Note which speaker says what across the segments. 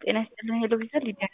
Speaker 1: ጤና ይስጥልኝ ሄሎ ቪዛ ሊዲያ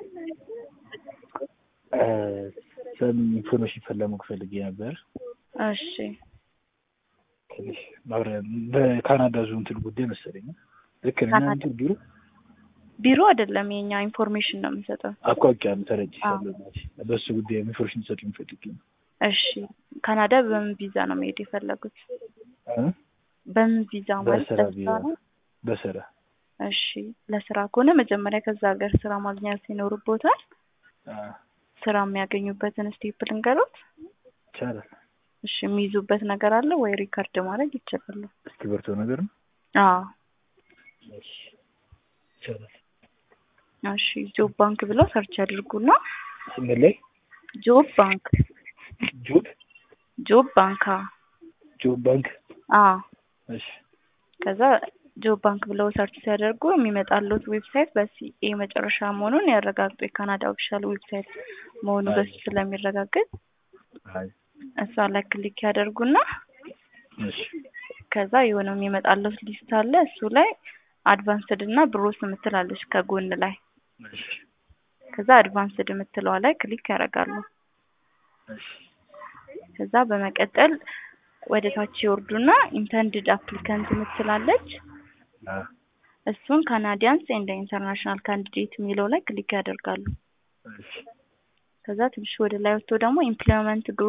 Speaker 2: ሰም ኢንፎርሜሽን ፈለጉ ፈልጌ ነበር።
Speaker 1: እሺ
Speaker 2: ትንሽ ማብራሪያ በካናዳ ዙ እንትን ጉዳይ መሰለኝ ልክ ነኝ። እንትን
Speaker 1: ቢሮ አይደለም የኛ ኢንፎርሜሽን ነው የምንሰጠው።
Speaker 2: አቋቋም ተረጅሻለሁ ማለት በሱ ጉዳይ ኢንፎርሜሽን ሰጥኝ ፈልጌ ነው።
Speaker 1: እሺ ካናዳ በምን ቪዛ ነው መሄድ የፈለጉት? በምን ቪዛ ማለት
Speaker 2: በስራ
Speaker 1: እሺ ለስራ ከሆነ መጀመሪያ ከዛ ሀገር ስራ ማግኘት ይኖርቦታል። ስራ የሚያገኙበትን ስቴፕ ልንገሩት
Speaker 2: ይቻላል።
Speaker 1: እሺ የሚይዙበት ነገር አለ ወይ ሪከርድ ማድረግ ይችላሉ?
Speaker 2: እስክሪብቶ ነገር ነው። እሺ ይቻላል።
Speaker 1: እሺ ጆብ ባንክ ብለው ሰርች ያድርጉና
Speaker 2: ምን ላይ
Speaker 1: ጆብ ባንክ ጆብ ባንክ
Speaker 2: እሺ
Speaker 1: ከዛ ጆብ ባንክ ብለው ሰርች ሲያደርጉ የሚመጣሉት ዌብሳይት በሲኤ መጨረሻ መሆኑን ያረጋግጡ። የካናዳ ኦፊሻል ዌብሳይት መሆኑ በሱ ስለሚረጋገጥ እሷ ላይ ክሊክ ያደርጉና
Speaker 2: እሺ
Speaker 1: ከዛ የሆነው የሚመጣሉት ሊስት አለ። እሱ ላይ አድቫንስድ እና ብሮስ የምትላለች ከጎን ላይ
Speaker 2: እሺ
Speaker 1: ከዛ አድቫንስድ የምትለው ላይ ክሊክ ያደርጋሉ።
Speaker 2: እሺ
Speaker 1: ከዛ በመቀጠል ወደ ታች ይወርዱና ኢንተንድድ አፕሊካንት የምትላለች እሱን ካናዲያንስ ኤንድ ኢንተርናሽናል ካንዲዴት የሚለው ላይ ክሊክ ያደርጋሉ።
Speaker 2: እሺ
Speaker 1: ከዛ ትንሽ ወደ ላይ ወጥቶ ደግሞ ኢምፕሎይመንት